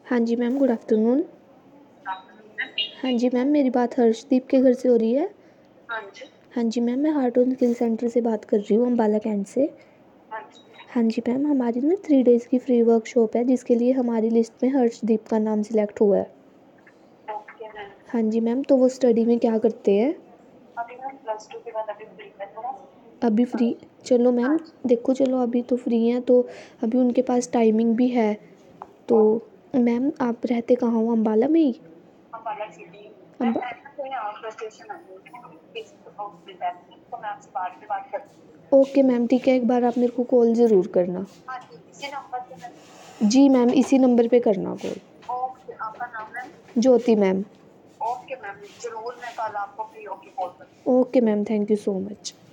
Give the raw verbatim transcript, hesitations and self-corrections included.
हाँ जी ma'am, good afternoon. Afternoon ma'am. हाँ जी मैम, मेरी बात हर्षदीप के घर से हो रही है। हाँ जी। हाँ जी मैम, मैं हार्ट एंड स्किल सेंटर से बात कर रही हूँ, अम्बाला कैंट से। हाँ जी। हाँ जी मैम, हमारी ना थ्री डेज़ की फ्री वर्कशॉप है, जिसके लिए हमारी लिस्ट में हर्षदीप का नाम सिलेक्ट हुआ है। Okay ma'am. हाँ जी मैम, तो वो स्टडी में क्या करते हैं? अभी मैम प्लस टू के बाद अभी फ्री है थोड़ा। अभी फ्री? चलो मैम, देखो चलो अभी तो फ्री हैं, तो अभी उनके पास टाइमिंग भी है। तो मैम आप रहते कहाँ हो, अम्बाला में ही? अम्बाला सिटी। मैं अम्बा ऐसा कोई आउट स्टेशन आई हूँ तो मैं आपसे बाद में बात करती ओके मैम, ठीक है, एक बार आप मेरे को कॉल ज़रूर करना। हूँ। हाँ जी, इसी नंबर पे मैम। जी मैम, इसी नंबर पे करना कॉल। ओके, आपका नाम ma'am? Jyoti ma'am. Okay ma'am, जरूर मैं कल आपको फ्री होके कॉल करूँगी। Okay ma'am, thank you so much.